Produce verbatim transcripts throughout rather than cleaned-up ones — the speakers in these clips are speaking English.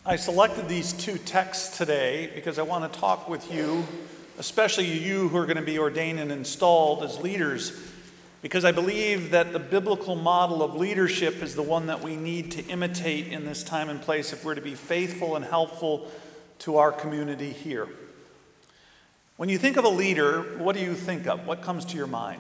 I selected these two texts today because I want to talk with you, especially you who are going to be ordained and installed as leaders, because I believe that the biblical model of leadership is the one that we need to imitate in this time and place if we're to be faithful and helpful to our community here. When you think of a leader, what do you think of? What comes to your mind?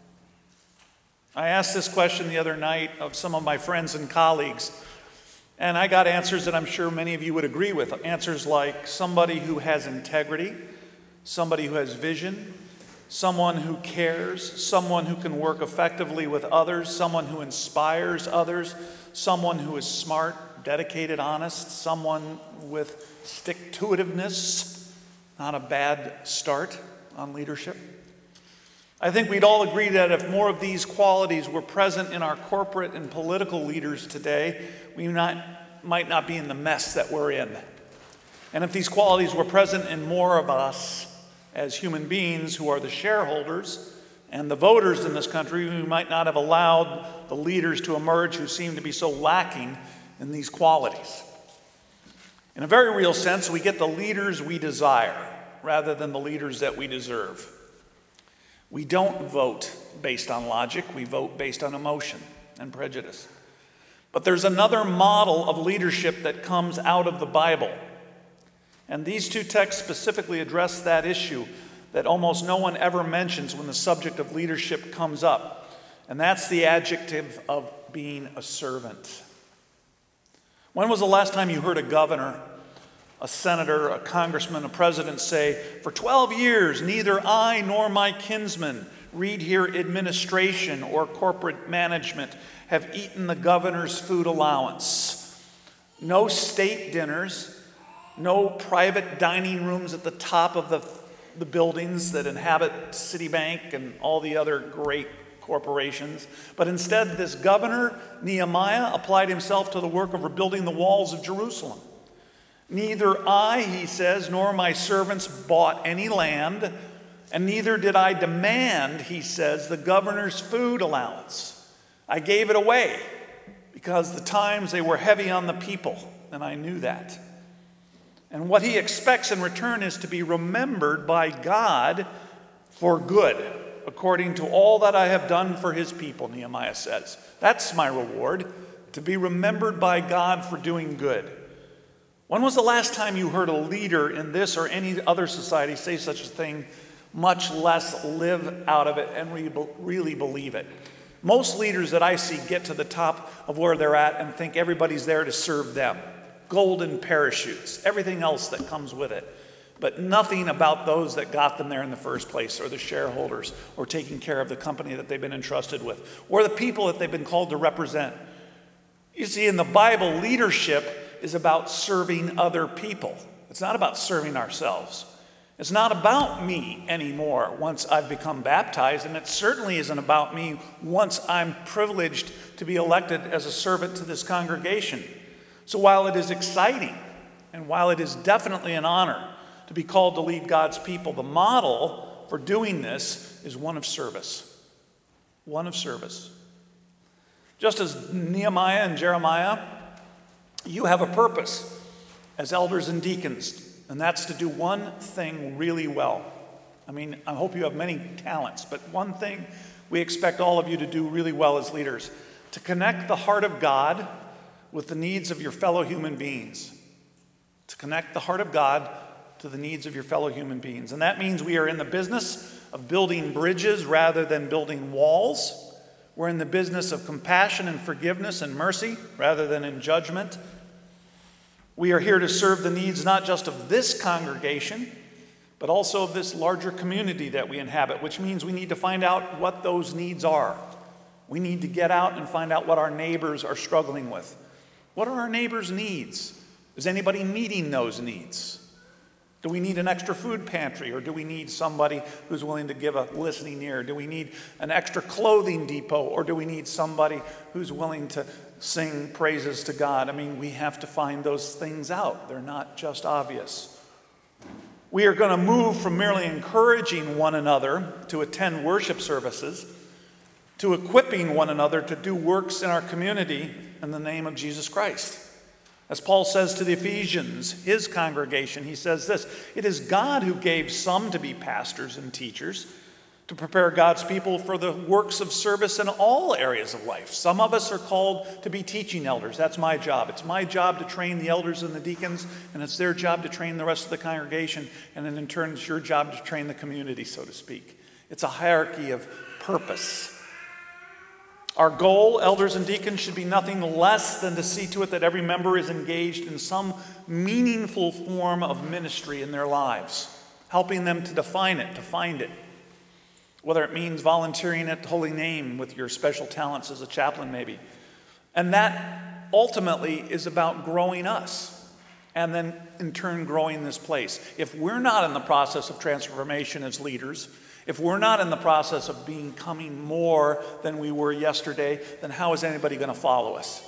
I asked this question the other night of some of my friends and colleagues, and I got answers that I'm sure many of you would agree with. Answers like somebody who has integrity, somebody who has vision, someone who cares, someone who can work effectively with others, someone who inspires others, someone who is smart, dedicated, honest, someone with stick-to-itiveness, not a bad start on leadership. I think we'd all agree that if more of these qualities were present in our corporate and political leaders today, we not, might not be in the mess that we're in. And if these qualities were present in more of us as human beings who are the shareholders and the voters in this country, we might not have allowed the leaders to emerge who seem to be so lacking in these qualities. In a very real sense, we get the leaders we desire rather than the leaders that we deserve. We don't vote based on logic, we vote based on emotion and prejudice. But there's another model of leadership that comes out of the Bible. And these two texts specifically address that issue that almost no one ever mentions when the subject of leadership comes up. And that's the adjective of being a servant. When was the last time you heard a governor, a senator, a congressman, a president say, "For twelve years, neither I nor my kinsmen, read here administration or corporate management, have eaten the governor's food allowance"? No state dinners, no private dining rooms at the top of the, the buildings that inhabit Citibank and all the other great corporations. But instead, this governor, Nehemiah, applied himself to the work of rebuilding the walls of Jerusalem. "Neither I," he says, "nor my servants bought any land, and neither did I demand," he says, "the governor's food allowance. I gave it away because the times they were heavy on the people, and I knew that." And what he expects in return is to be remembered by God for good, according to all that I have done for his people, Nehemiah says. That's my reward, to be remembered by God for doing good. When was the last time you heard a leader in this or any other society say such a thing, much less live out of it and re- really believe it? Most leaders that I see get to the top of where they're at and think everybody's there to serve them. Golden parachutes, everything else that comes with it. But nothing about those that got them there in the first place, or the shareholders, or taking care of the company that they've been entrusted with, or the people that they've been called to represent. You see, in the Bible, leadership is about serving other people. It's not about serving ourselves. It's not about me anymore once I've become baptized, and it certainly isn't about me once I'm privileged to be elected as a servant to this congregation. So while it is exciting, and while it is definitely an honor to be called to lead God's people, the model for doing this is one of service. One of service. Just as Nehemiah and Jeremiah, you have a purpose as elders and deacons, and that's to do one thing really well. I mean, I hope you have many talents, but one thing we expect all of you to do really well as leaders: to connect the heart of God with the needs of your fellow human beings. To connect the heart of God to the needs of your fellow human beings. And that means we are in the business of building bridges rather than building walls. We're in the business of compassion and forgiveness and mercy rather than in judgment. We are here to serve the needs not just of this congregation, but also of this larger community that we inhabit, which means we need to find out what those needs are. We need to get out and find out what our neighbors are struggling with. What are our neighbors' needs? Is anybody meeting those needs? Do we need an extra food pantry, or do we need somebody who's willing to give a listening ear? Do we need an extra clothing depot, or do we need somebody who's willing to sing praises to God? I mean, we have to find those things out. They're not just obvious. We are going to move from merely encouraging one another to attend worship services to equipping one another to do works in our community in the name of Jesus Christ. As Paul says to the Ephesians, his congregation, he says this: "It is God who gave some to be pastors and teachers, to prepare God's people for the works of service in all areas of life." Some of us are called to be teaching elders. That's my job. It's my job to train the elders and the deacons, and it's their job to train the rest of the congregation, and then in turn it's your job to train the community, so to speak. It's a hierarchy of purpose. Our goal, elders and deacons, should be nothing less than to see to it that every member is engaged in some meaningful form of ministry in their lives, helping them to define it, to find it. Whether it means volunteering at the Holy Name with your special talents as a chaplain, maybe. And that ultimately is about growing us, and then in turn growing this place. If we're not in the process of transformation as leaders, if we're not in the process of becoming more than we were yesterday, then how is anybody going to follow us?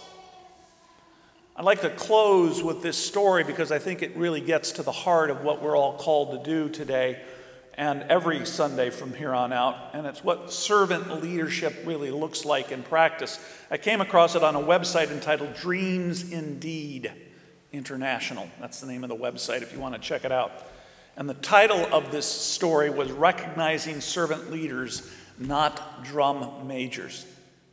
I'd like to close with this story because I think it really gets to the heart of what we're all called to do today and every Sunday from here on out, and it's what servant leadership really looks like in practice. I came across it on a website entitled Dreams Indeed International. That's the name of the website if you want to check it out. And the title of this story was Recognizing Servant Leaders, Not Drum Majors.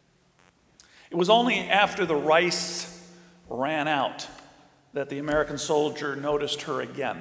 It was only after the rice ran out that the American soldier noticed her again.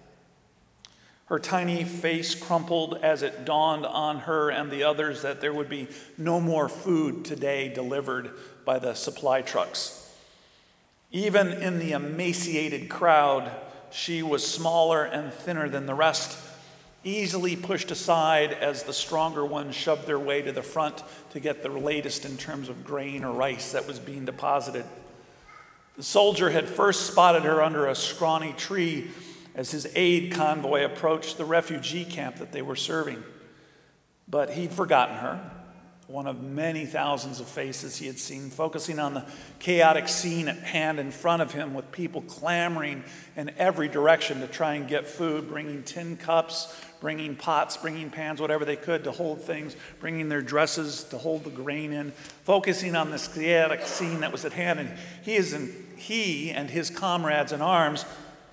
Her tiny face crumpled as it dawned on her and the others that there would be no more food today delivered by the supply trucks. Even in the emaciated crowd, she was smaller and thinner than the rest, easily pushed aside as the stronger ones shoved their way to the front to get the latest in terms of grain or rice that was being deposited. The soldier had first spotted her under a scrawny tree as his aid convoy approached the refugee camp that they were serving. But he'd forgotten her, one of many thousands of faces he had seen, focusing on the chaotic scene at hand in front of him with people clamoring in every direction to try and get food, bringing tin cups, bringing pots, bringing pans, whatever they could to hold things, bringing their dresses to hold the grain in, focusing on this chaotic scene that was at hand. And he, is in, he and his comrades in arms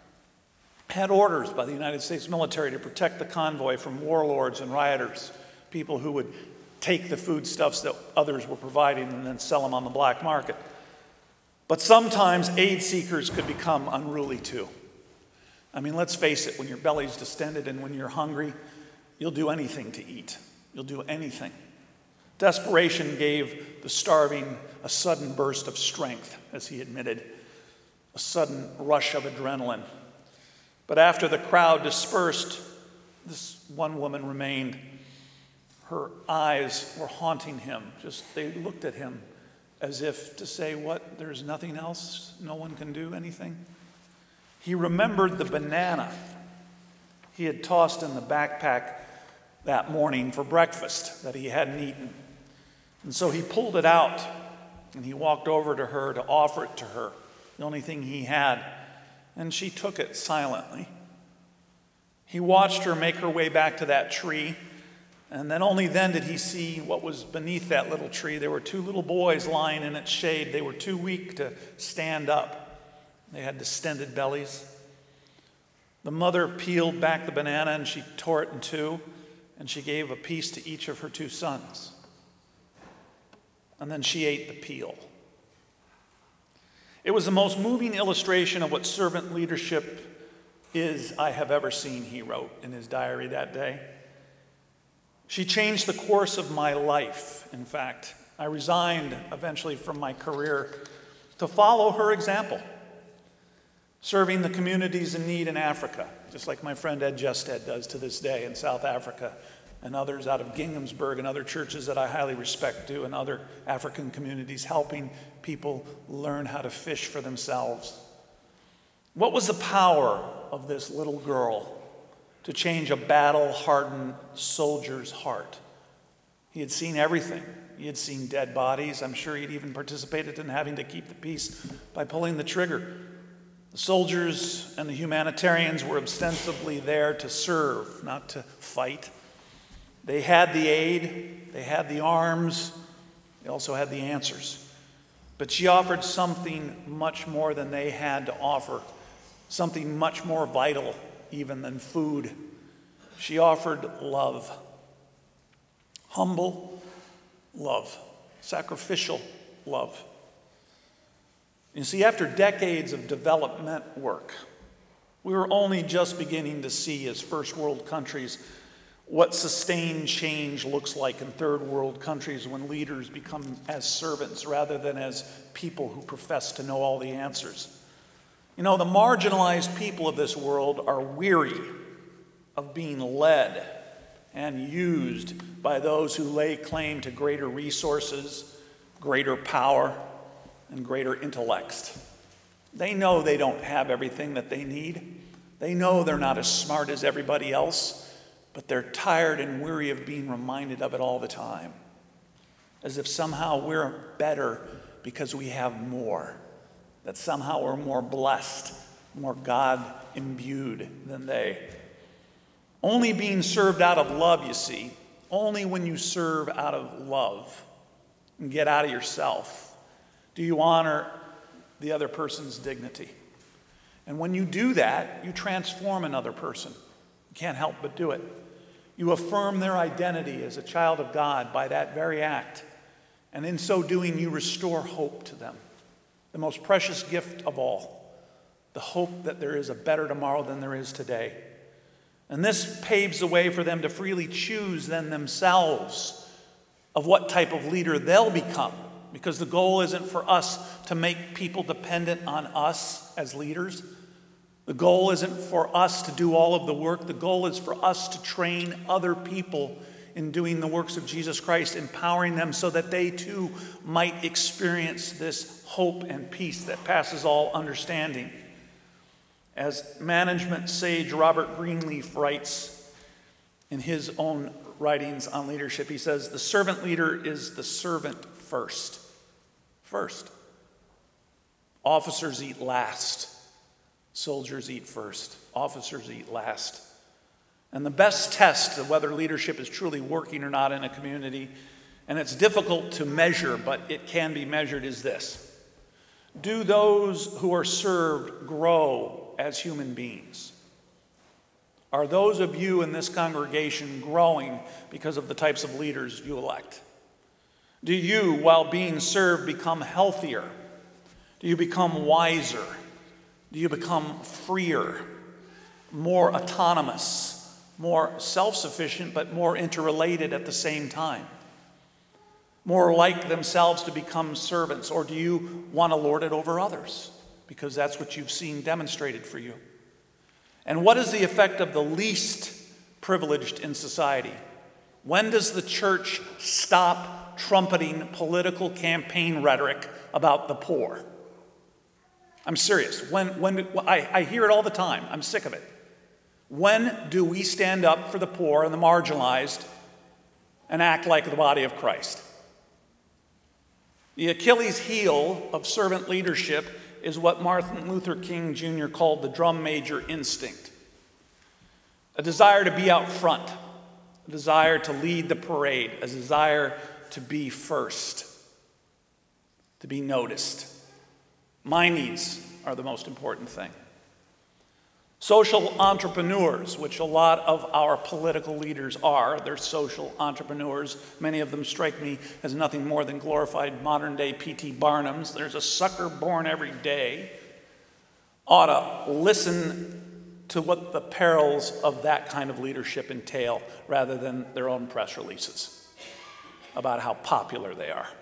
had orders by the United States military to protect the convoy from warlords and rioters, people who would take the foodstuffs that others were providing and then sell them on the black market. But sometimes aid seekers could become unruly too. I mean, let's face it, when your belly's distended and when you're hungry, you'll do anything to eat. You'll do anything. Desperation gave the starving a sudden burst of strength, as he admitted, a sudden rush of adrenaline. But after the crowd dispersed, this one woman remained. Her eyes were haunting him. Just they looked at him as if to say, what, there's nothing else? No one can do anything? He remembered the banana he had tossed in the backpack that morning for breakfast that he hadn't eaten. And so he pulled it out and he walked over to her to offer it to her, the only thing he had. And she took it silently. He watched her make her way back to that tree. And then only then did he see what was beneath that little tree. There were two little boys lying in its shade. They were too weak to stand up. They had distended bellies. The mother peeled back the banana and she tore it in two, and she gave a piece to each of her two sons. And then she ate the peel. It was the most moving illustration of what servant leadership is I have ever seen, he wrote in his diary that day. She changed the course of my life, in fact. I resigned eventually from my career to follow her example, serving the communities in need in Africa, just like my friend Ed Justed does to this day in South Africa, and others out of Ginghamsburg and other churches that I highly respect do, and other African communities, helping people learn how to fish for themselves. What was the power of this little girl to change a battle-hardened soldier's heart? He had seen everything. He had seen dead bodies. I'm sure he'd even participated in having to keep the peace by pulling the trigger. The soldiers and the humanitarians were ostensibly there to serve, not to fight. They had the aid, they had the arms, they also had the answers. But she offered something much more than they had to offer, something much more vital even than food. She offered love. Humble love. Sacrificial love. You see, after decades of development work, we were only just beginning to see as first world countries what sustained change looks like in third world countries when leaders become as servants rather than as people who profess to know all the answers. You know, the marginalized people of this world are weary of being led and used by those who lay claim to greater resources, greater power, and greater intellects. They know they don't have everything that they need. They know they're not as smart as everybody else, but they're tired and weary of being reminded of it all the time, as if somehow we're better because we have more, that somehow we're more blessed, more God-imbued than they. Only being served out of love, you see, only when you serve out of love and get out of yourself do you honor the other person's dignity. And when you do that, you transform another person. You can't help but do it. You affirm their identity as a child of God by that very act. And in so doing, you restore hope to them, the most precious gift of all, the hope that there is a better tomorrow than there is today. And this paves the way for them to freely choose then themselves of what type of leader they'll become. Because the goal isn't for us to make people dependent on us as leaders. The goal isn't for us to do all of the work. The goal is for us to train other people in doing the works of Jesus Christ, empowering them so that they too might experience this hope and peace that passes all understanding. As management sage Robert Greenleaf writes in his own writings on leadership, he says, the servant leader is the servant first. First. Officers eat last. Soldiers eat first. Officers eat last. And the best test of whether leadership is truly working or not in a community, and it's difficult to measure, but it can be measured, is this. Do those who are served grow as human beings? Are those of you in this congregation growing because of the types of leaders you elect? Do you, while being served, become healthier? Do you become wiser? Do you become freer, more autonomous, more self-sufficient, but more interrelated at the same time? More like themselves to become servants? Or do you want to lord it over others? Because that's what you've seen demonstrated for you. And what is the effect of the least privileged in society? When does the church stop trumpeting political campaign rhetoric about the poor? I'm serious. When, when I, I hear it all the time. I'm sick of it. When do we stand up for the poor and the marginalized and act like the body of Christ? The Achilles heel of servant leadership is what Martin Luther King Junior called the drum major instinct. A desire to be out front, a desire to lead the parade, a desire to be first, to be noticed. My needs are the most important thing. Social entrepreneurs, which a lot of our political leaders are, they're social entrepreneurs. Many of them strike me as nothing more than glorified modern-day P T Barnums. There's a sucker born every day. Ought to listen to what the perils of that kind of leadership entail rather than their own press releases about how popular they are.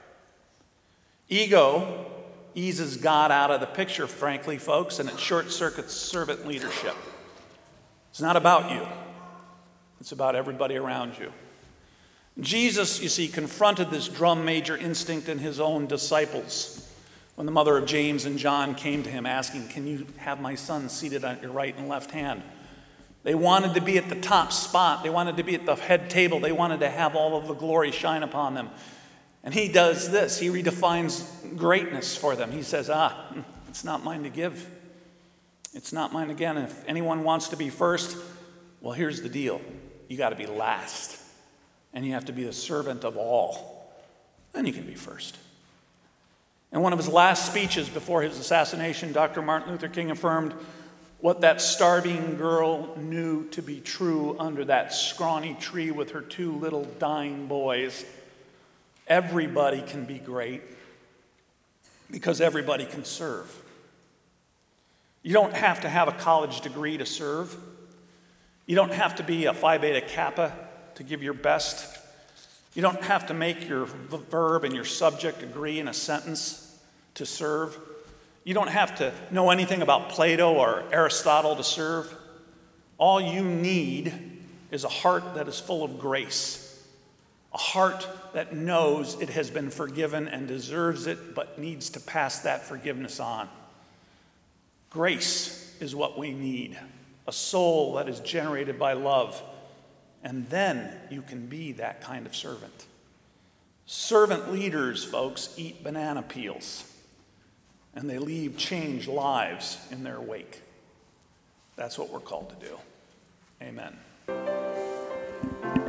Ego eases God out of the picture, frankly, folks, and it short-circuits servant leadership. It's not about you. It's about everybody around you. Jesus, you see, confronted this drum major instinct in his own disciples when the mother of James and John came to him asking, can you have my son seated on your right and left hand? They wanted to be at the top spot. They wanted to be at the head table. They wanted to have all of the glory shine upon them. And he does this. He redefines greatness for them. He says, ah, it's not mine to give. It's not mine again. And if anyone wants to be first, well, here's the deal. You got to be last. And you have to be the servant of all. Then you can be first. In one of his last speeches before his assassination, Doctor Martin Luther King affirmed what that starving girl knew to be true under that scrawny tree with her two little dying boys. Everybody can be great because everybody can serve. You don't have to have a college degree to serve. You don't have to be a Phi Beta Kappa to give your best. You don't have to make your verb and your subject agree in a sentence to serve. You don't have to know anything about Plato or Aristotle to serve. All you need is a heart that is full of grace, a heart that knows it has been forgiven and deserves it, but needs to pass that forgiveness on. Grace is what we need, a soul that is generated by love. And then you can be that kind of servant. Servant leaders, folks, eat banana peels, and they leave changed lives in their wake. That's what we're called to do. Amen.